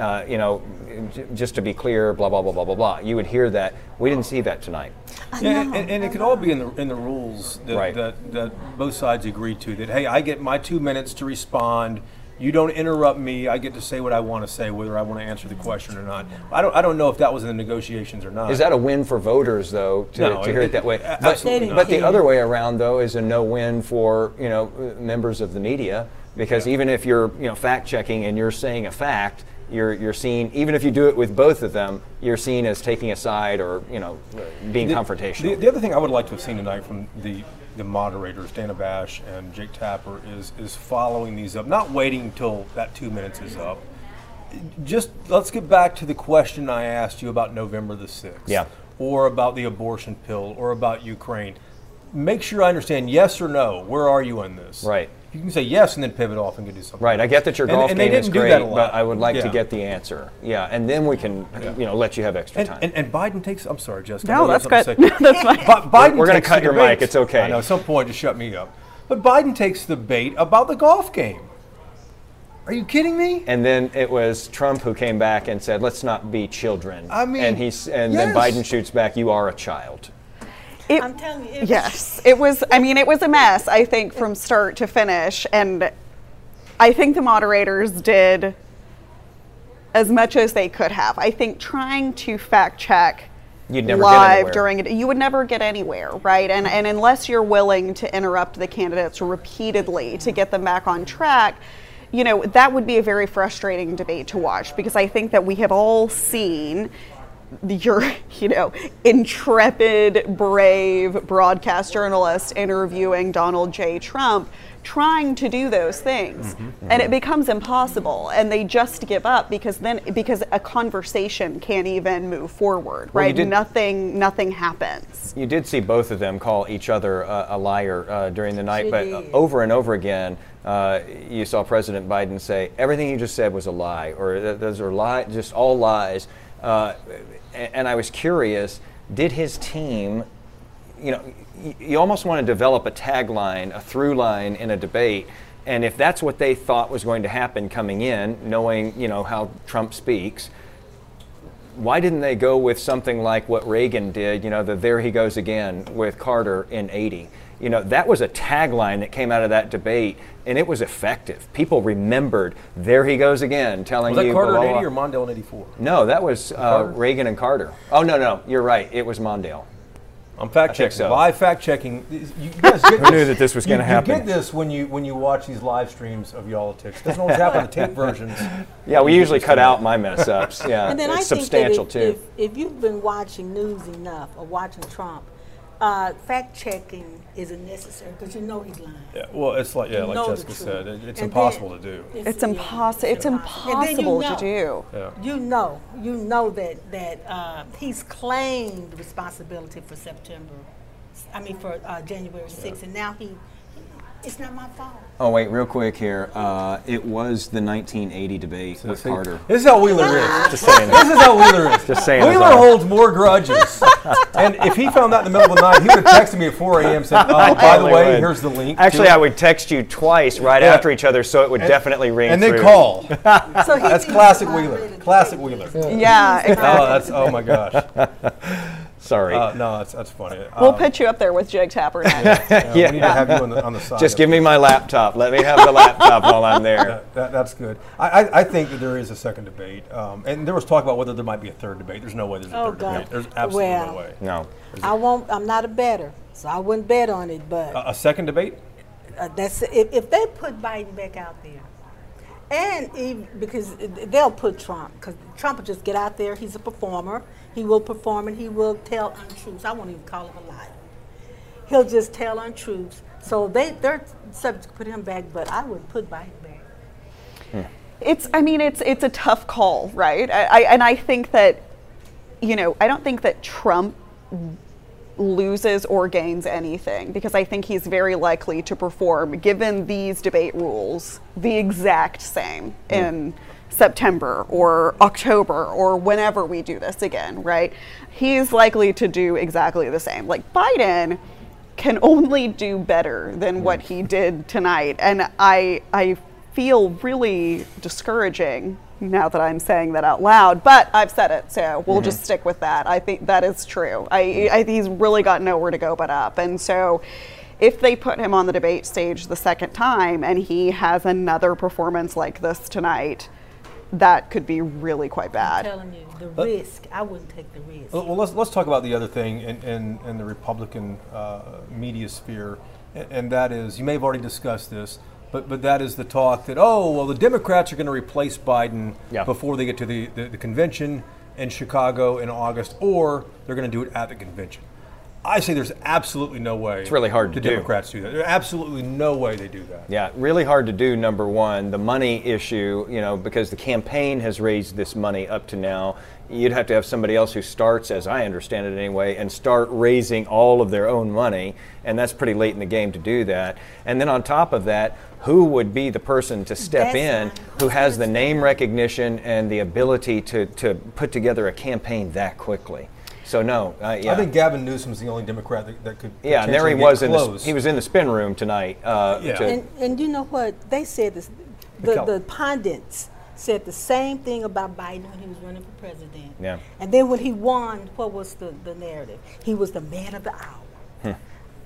Just to be clear, blah, blah, blah, blah, blah, blah. You would hear that. We didn't see that tonight. Yeah, and it could all be in the rules that, Right. that both sides agreed to. That, hey, I get my 2 minutes to respond. You don't interrupt me. I get to say what I want to say, whether I want to answer the question or not. I don't know if that was in the negotiations or not. Is that a win for voters, though, to hear it that way? Absolutely But the not. other way around, though, is a no-win for members of the media, because even if you're fact checking and you're saying a fact, you're seen, even if you do it with both of them, you're seen as taking a side or being confrontational. The other thing I would like to have seen tonight from the moderators, Dana Bash and Jake Tapper, is following these up, not waiting until that 2 minutes is up. Just let's get back to the question I asked you about November the 6th, Yeah. or about the abortion pill, or about Ukraine. Make sure I understand yes or no. Where are you on this? Right. You can say yes and then pivot off and go do something. Right, I get that your golf and they game is didn't do great, that a lot. but I would like to Yeah. get the answer. Yeah, and then we can, let you have extra time. And Biden takes. I'm sorry, Jessica. No, I know you have that's something to good. say. That's fine. Biden We're gonna takes cut the your debate. mic, it's okay. I know, at some point, just shut me up. But Biden takes the bait about the golf game. Are you kidding me? And then it was Trump who came back and said, "Let's not be children." I mean, and then yes. Biden shoots back, "You are a child." I'm telling you. Yes, it was. I mean, it was a mess, I think, from start to finish. And I think the moderators did as much as they could have. I think trying to fact check You'd never get live anywhere. during it, you would never get anywhere, right? And unless you're willing to interrupt the candidates repeatedly to get them back on track, that would be a very frustrating debate to watch, because I think that we have all seen your, intrepid, brave broadcast journalist interviewing Donald J. Trump, trying to do those things, and it becomes impossible, and they just give up because a conversation can't even move forward, Well, you right? did- Nothing happens. You did see both of them call each other a liar during the night, Sure but did. over and over again, you saw President Biden say, everything you just said was a lie, or those are lies, just all lies. And I was curious, did his team, you almost want to develop a tagline, a through line in a debate, and if that's what they thought was going to happen coming in, knowing, how Trump speaks, why didn't they go with something like what Reagan did, the "there he goes again" with Carter in '80? That was a tagline that came out of that debate, and it was effective. People remembered "there he goes again," telling Was that you. Carter blah, in blah, 80 blah. or Mondale in 84? No, that was Reagan and Carter. Oh, no, you're right. It was Mondale. I'm fact think checking. so. Live fact checking. You guys get Who knew that this was gonna happen? You get this when you watch these live streams of Y'all-itics. Doesn't always happen on the tape versions. Yeah, we usually cut out my mess ups. Yeah, And then it's I think substantial that too. if you've been watching news enough or watching Trump, fact checking isn't necessary because you know he's lying. Yeah, well, it's like You like know the Jessica truth. said, it's And impossible then- to do. It's impossible. It's And then impossible to do. Yeah. You know that he's claimed responsibility for for January 6th, and now it's not my fault. Oh, wait, real quick here. It was the 1980 debate with See, Carter. This is how Wheeler is. Just saying. This is how Wheeler is. Just saying Wheeler that's all. holds more grudges. And if he found that in the middle of the night, he would have texted me at 4 a.m. saying, "Oh, by the Totally way, would. here's the link." Actually, to I it." would text you twice right Yeah. after each other, so it would definitely ring and through. then call. So That's classic Wheeler. Classic Wheeler. Yeah, exactly. Oh my gosh. Sorry. No, that's funny. We'll put you up there with Jake Tapper next. We need to have you on the side. Just of give it. me my laptop. Let me have the laptop while I'm there. That's good. I think that there is a second debate, and there was talk about whether there might be a third debate. There's no way there's a Oh, third God. debate. There's absolutely Well. no way. No. I'm not a bettor, so I wouldn't bet on it. But A second debate? that's if they put Biden back out there, because they'll put Trump, because Trump will just get out there. He's a performer. He will perform and he will tell untruths. I won't even call it a lie. He'll just tell untruths. So they're subject to put him back, but I wouldn't put Biden back. It's a tough call, right? I think that, I don't think that Trump loses or gains anything because I think he's very likely to perform, given these debate rules, the exact same in September or October or whenever we do this again, right? He's likely to do exactly the same. Like Biden can only do better than what he did tonight. And I feel really discouraging now that I'm saying that out loud, but I've said it, so we'll just stick with that. I think that is true. I he's really got nowhere to go but up. And so if they put him on the debate stage the second time and he has another performance like this tonight, that could be really quite I'm bad. telling you, the risk, I wouldn't take the risk. Well, let's talk about the other thing in the Republican media sphere, and that is, you may have already discussed this, but that is the talk that, the Democrats are going to replace Biden before they get to the convention in Chicago in August, or they're going to do it at the convention. I say there's absolutely no way. It's really hard to do. The Democrats do that. There's absolutely no way they do that. Yeah, really hard to do, number one. The money issue, because the campaign has raised this money up to now. You'd have to have somebody else who starts, as I understand it anyway, and start raising all of their own money. And that's pretty late in the game to do that. And then on top of that, who would be the person to step in who has the name recognition and the ability to put together a campaign that quickly? So no, I think Gavin Newsom's the only Democrat that could. Yeah, and there he was he was in the spin room tonight. And you know what? They said this, the pundits said the same thing about Biden when he was running for president. Yeah. And then when he won, what was the narrative? He was the man of the hour.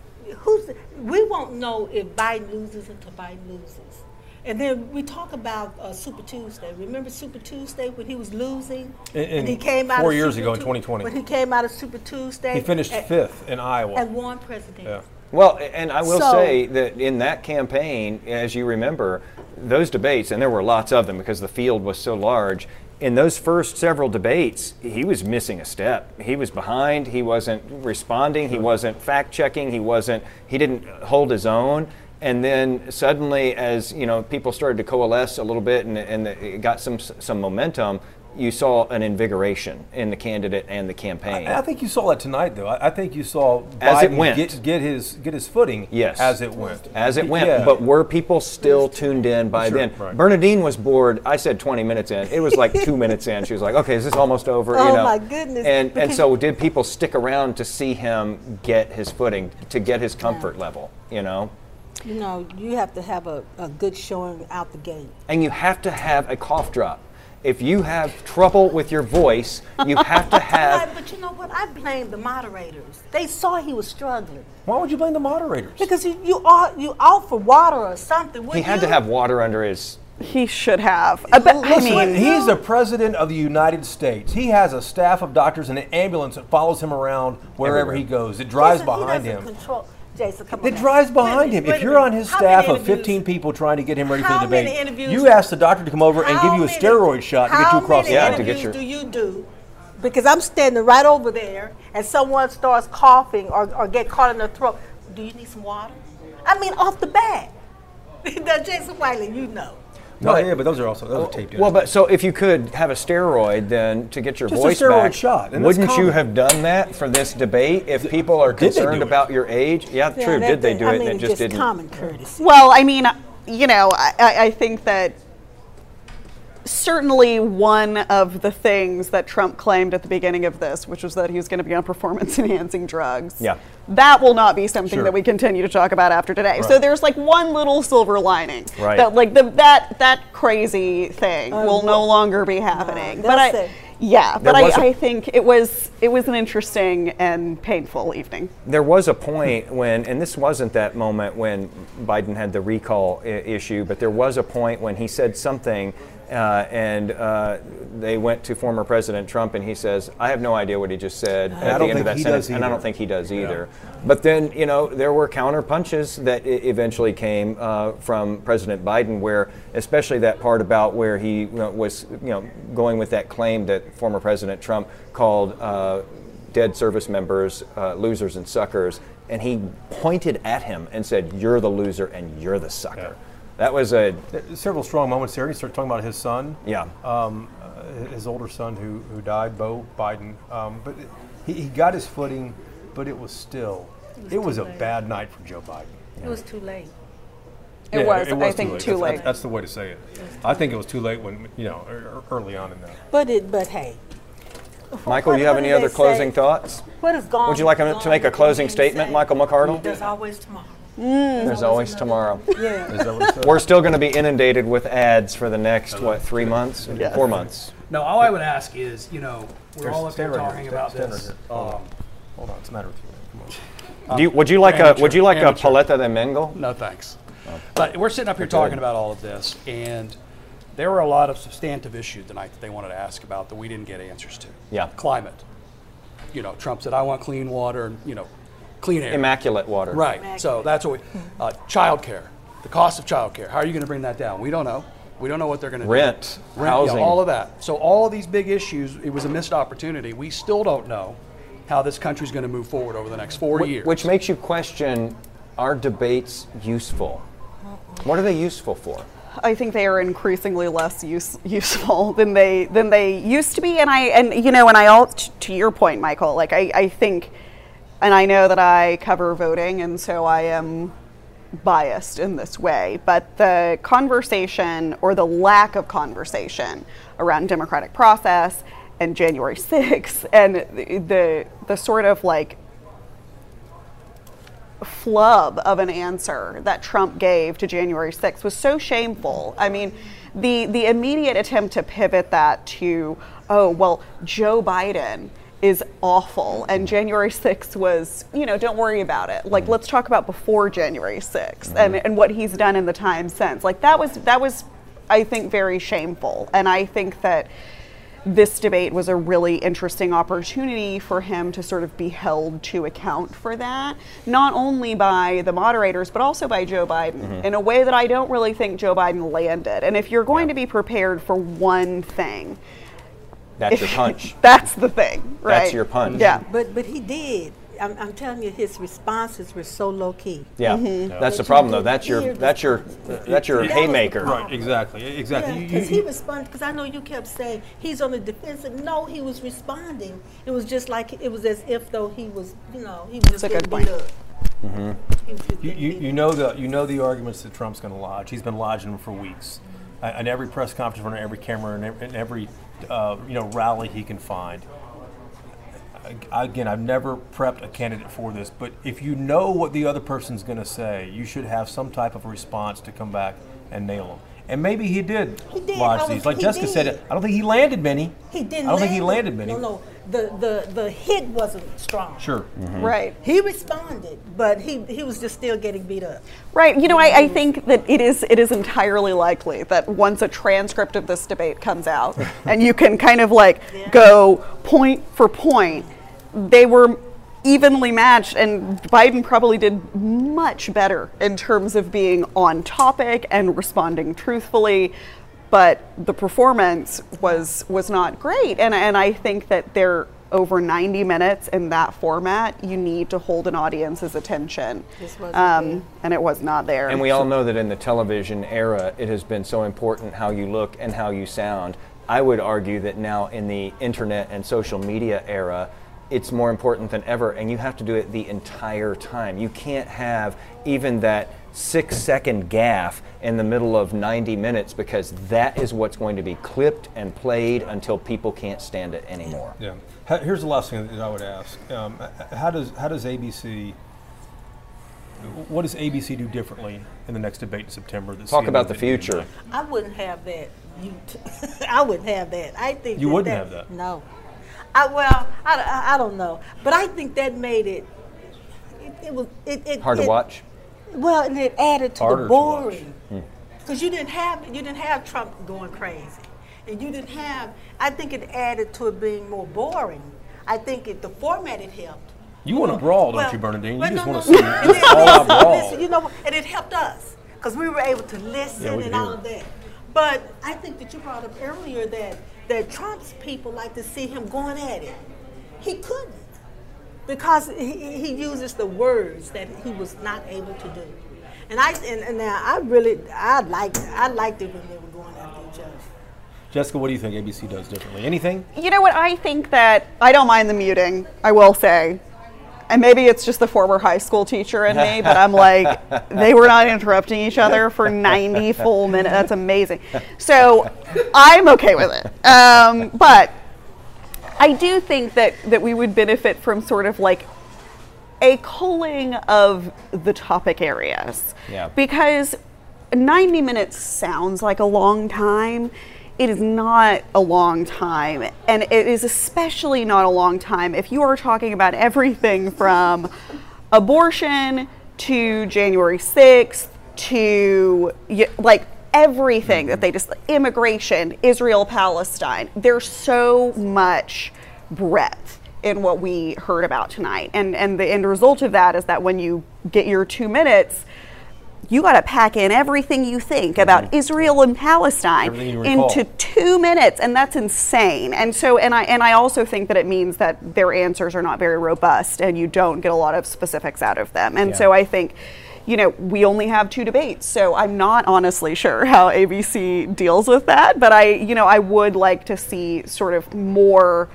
We won't know if Biden loses until Biden loses. And then we talk about Super Tuesday. Remember Super Tuesday when he was losing? And he came out 4 of years Super ago in 2020. When he came out of Super Tuesday. He finished fifth in Iowa. And won president. Yeah. Well, and I will say that in that campaign, as you remember, those debates, and there were lots of them because the field was so large, in those first several debates, he was missing a step. He was behind. He wasn't responding. He wasn't fact-checking. He didn't hold his own. And then suddenly, as people started to coalesce a little bit and it got some momentum, you saw an invigoration in the candidate and the campaign. I think you saw that tonight, though. I think you saw as it Biden went. get his footing. Yes. As it went. As it went. Yeah. But were people still tuned in by then? Right. Bernadine was bored. I said 20 minutes in. It was like 2 minutes in. She was like, okay, is this almost over? Oh, my goodness. And so did people stick around to see him get his footing, to get his comfort level, You have to have a good showing out the gate. And you have to have a cough drop. If you have trouble with your voice, you have to have... But you know what? I blame the moderators. They saw he was struggling. Why would you blame the moderators? Because you offer water or something. He had to have water under his... He should have. But Listen, he's the president of the United States. He has a staff of doctors and an ambulance that follows him around wherever he goes. It drives behind him. Jason, come on. It drives behind him. If you're on his staff of 15 people trying to get him ready for the debate, you ask the doctor to come over and give you a steroid shot to get you across the How line. many interviews do you do Because I'm standing right over there and someone starts coughing or get caught in their throat. Do you need some water? I mean, off the bat. Now, Jason Wiley, you know. No, yeah, but those are taped in. Well, but so if you could have a steroid then to get your Just a voice steroid back, shot, and that's wouldn't you common. have done that for this debate if people are Did they concerned do it? about your age? Yeah, Yeah, true. that- Did they do I it? mean, And it just just didn't. common courtesy. Well, I mean, you know, I think that certainly one of the things that Trump claimed at the beginning of this, which was that he was going to be on performance-enhancing drugs, Yeah. that will not be something Sure. that we continue to talk about after today. So Right. there's like one little silver lining Right. that like that crazy thing will no longer be happening. they'll But say. but was a- I think it was an interesting and painful evening. There was a point when, and this wasn't that moment when Biden had the recall issue, but there was a point when he said something and they went to former President Trump and he says, I have no idea what he just said I at don't the end of think that he sentence, does and I don't either. think he does either. But then, you know, there were counter punches that eventually came from President Biden where, especially that part about where he was, going with that claim that former President Trump called dead service members losers and suckers, and he pointed at him and said, you're the loser and you're the sucker. Yeah. That was a, Several strong moments there. He started talking about his son. yeah. His older son who died, Beau Biden. But he got his footing, but it was a bad night for Joe Biden. It was too late. It was, I think, late. too That's- late. That's the way to say it. I think it was too late when, early on in that. But hey. Michael, you have any other closing thoughts? What is gone? Would you like him to make a closing statement, Michael McArdle? There's always tomorrow. There's always tomorrow. Yeah. Is that what it said? We're still going to be inundated with ads for the next, 3 months? 4 months. No, all I would ask is, we're all up here Stand right talking here. about Stand this. right here. Hold on, what's the matter with you, man? Come on. Would you like a amateur. paleta de mango? No, thanks. But we're sitting up here talking about all of this, and there were a lot of substantive issues tonight that they wanted to ask about that we didn't get answers to. Yeah. Climate. Trump said, I want clean water and, clean air. Immaculate water. Right. So that's what we, child care, the cost of child care. How are you going to bring that down? We don't know. We don't know what they're going to do. Rent, Yeah, housing. all of that. So all of these big issues, it was a missed opportunity. We still don't know how this country's going to move forward over the next 4 years. Which makes you question, are debates useful? What are they useful for? I think they are increasingly less useful than they used to be, to your point, Michael. Like I think, and I know that I cover voting, and so I am biased in this way. But the conversation or the lack of conversation around democratic process and January 6th, and the sort of like flub of an answer that Trump gave to January 6th was so shameful. I mean, the immediate attempt to pivot that to, oh, well, Joe Biden is awful and January 6th was, don't worry about it. Like, let's talk about before January 6th and what he's done in the time since. Like, that was, I think, very shameful. And I think that this debate was a really interesting opportunity for him to sort of be held to account for that, not only by the moderators, but also by Joe Biden in a way that I don't really think Joe Biden landed. And if you're going to be prepared for one thing, That's your punch. that's the thing, right? That's your punch. Yeah. But he did. I'm telling you, his responses were so low key. Yeah. That's the problem, though. That's your haymaker. Right, exactly. Yeah, because he responded. Because I know you kept saying he's on the defensive. No, he was responding. It was just like it was as if though he was, he was just That's a good getting beat point. up. He was just getting beat You know the arguments that Trump's going to lodge. He's been lodging them for weeks, and every press conference, in front of every camera, and every rally he can find. Again, I've never prepped a candidate for this, but if you know what the other person's going to say, you should have some type of response to come back and nail them. And maybe he did lodge these. Like Jessica said, I don't think he landed many. He didn't. I don't think he landed many. No. The hit wasn't strong. Sure. Right. He responded, but he was just still getting beat up. Right. I think that it is entirely likely that once a transcript of this debate comes out and you can kind of go point for point, they were evenly matched, and Biden probably did much better in terms of being on topic and responding truthfully. but the performance was not great. And I think that they're over 90 minutes in that format. You need to hold an audience's attention. This wasn't there. And it was not there. And we all know that in the television era, it has been so important how you look and how you sound. I would argue that now in the internet and social media era, it's more important than ever, and you have to do it the entire time. You can't have even that 6-second gaffe in the middle of 90 minutes, because that is what's going to be clipped and played until people can't stand it anymore. Yeah. Here's the last thing that I would ask. How does ABC, what does ABC do differently in the next debate in September? Talk about the future. I wouldn't have that. I wouldn't have that. I think You wouldn't have that? No. I don't know, but I think that made it was Hard to watch? Well, and it added to Harder the to watch. boring, because you didn't have Trump going crazy, and you didn't have. I think it added to it being more boring. I think the format it helped. You want to brawl, Well, don't you, Bernadine? well, You just no, want no, to no. see all-out brawl. Listen, and it helped us because we were able to listen Yeah, we and could all hear of that. But I think that you brought up earlier that Trump's people like to see him going at it. He couldn't, because he uses the words that he was not able to do. And now I liked it when they were going after each other. Jessica, what do you think ABC does differently? Anything? You know what? I think that I don't mind the muting, I will say. And maybe it's just the former high school teacher in me, but I'm like, they were not interrupting each other for 90 full minutes. That's amazing. So I'm okay with it. But I do think that we would benefit from sort of like a culling of the topic areas. Yeah. Because 90 minutes sounds like a long time. It is not a long time, and it is especially not a long time if you are talking about everything from abortion to January 6th to like everything that they just, immigration, Israel, Palestine. There's so much breadth in what we heard about tonight, and the end result of that is that when you get your 2 minutes, you got to pack in everything you think about Israel and Palestine into 2 minutes, and that's insane. And so, and I also think that it means that their answers are not very robust, and you don't get a lot of specifics out of them. And so I think, we only have 2 debates, so I'm not honestly sure how ABC deals with that. But I would like to see sort of more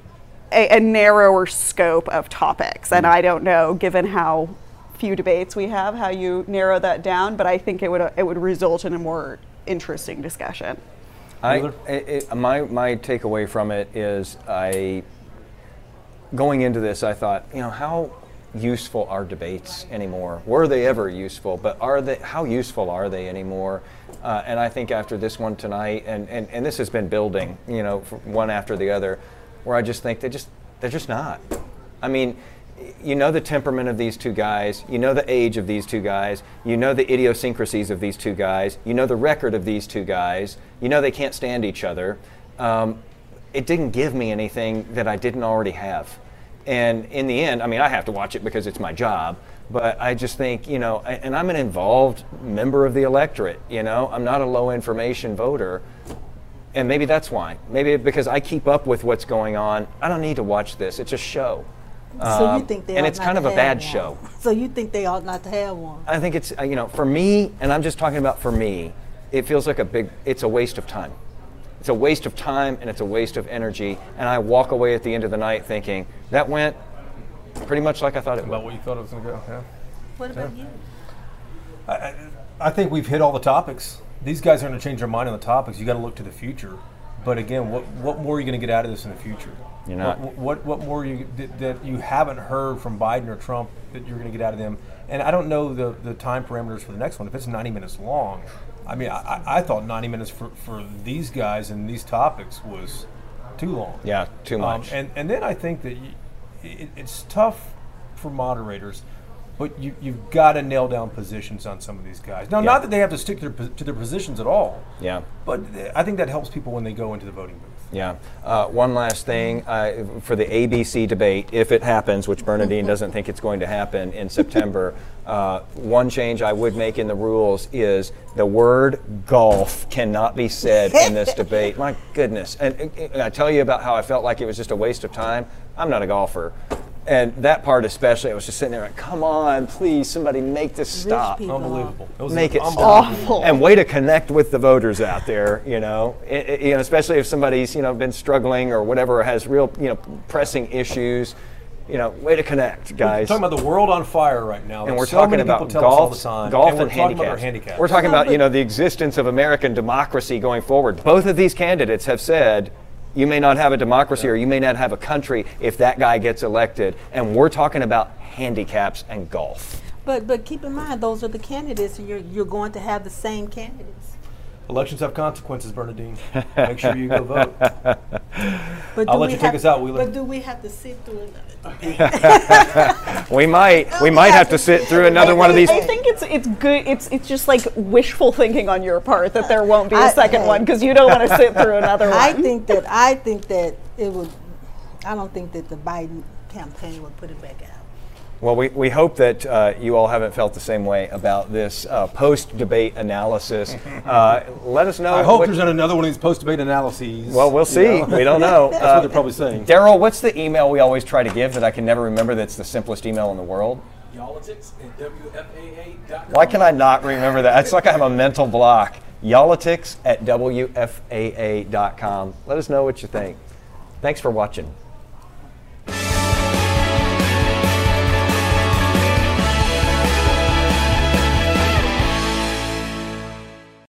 a narrower scope of topics, and I don't know, given how few debates we have, how you narrow that down, but I think it would result in a more interesting discussion. My takeaway from it is going into this, I thought, how useful are debates anymore? Were they ever useful? But how useful are they anymore? And I think after this one tonight, and this has been building, one after the other, where I just think they're just not. I mean, the temperament of these 2 guys, the age of these 2 guys, the idiosyncrasies of these 2 guys, the record of these 2 guys, they can't stand each other. It didn't give me anything that I didn't already have. And in the end, I have to watch it because it's my job, but I just think, and I'm an involved member of the electorate, I'm not a low information voter. And maybe that's why. Maybe because I keep up with what's going on. I don't need to watch this. It's a show. So you think they and ought it's not kind of to a have bad one. show. So you think they ought not to have one? I think it's, for me, and I'm just talking about for me, it feels like it's a waste of time. It's a waste of time and it's a waste of energy. And I walk away at the end of the night thinking, that went pretty much like I thought it would. About what you thought it was going to go, yeah. What about you? I think we've hit all the topics. These guys are going to change their mind on the topics. You got to look to the future. But again, what more are you going to get out of this in the future? You're not. What more that you haven't heard from Biden or Trump that you're going to get out of them? And I don't know the time parameters for the next one. If it's 90 minutes long, I thought 90 minutes for these guys and these topics was too long. Yeah, too much. And then I think that it's tough for moderators, but you've got to nail down positions on some of these guys. Now, not that they have to stick to their positions at all. Yeah. But I think that helps people when they go into the voting booth. Yeah. One last thing for the ABC debate, if it happens, which Bernadine doesn't think it's going to happen in September, one change I would make in the rules is the word golf cannot be said in this debate. My goodness. And I tell you about how I felt like it was just a waste of time. I'm not a golfer. And that part especially, I was just sitting there like, come on, please, somebody make this stop. Unbelievable. Make it Awful. and way to connect with the voters out there, you know, especially if somebody's, been struggling or whatever, has real, pressing issues, way to connect, guys. We're talking about the world on fire right now. And we're so talking many about people tell us all golf, the time, golf and we're and talking about our handicaps. handicaps. We're talking about, the existence of American democracy going forward. Both of these candidates have said, you may not have a democracy or you may not have a country if that guy gets elected. And we're talking about handicaps and golf. But keep in mind, those are the candidates, and you're going to have the same candidates. Elections have consequences, Bernadine. Make sure you go vote. But I'll let you take us out, Wheeler. But do we have to sit through it? We might have to sit through another one of these. I think it's good. It's just like wishful thinking on your part that there won't be a second one because you don't want to sit through another one. I think that it would. I don't think that the Biden campaign would put it back out. Well, we hope that you all haven't felt the same way about this post-debate analysis. Let us know. I hope there's another one of these post-debate analyses. Well, we'll see. We don't know. That's what they're probably saying. Daryl, what's the email we always try to give that I can never remember that's the simplest email in the world? Y'all-itics@WFAA.com. Why can I not remember that? It's like I have a mental block. Y'all-itics@WFAA.com. Let us know what you think. Thanks for watching.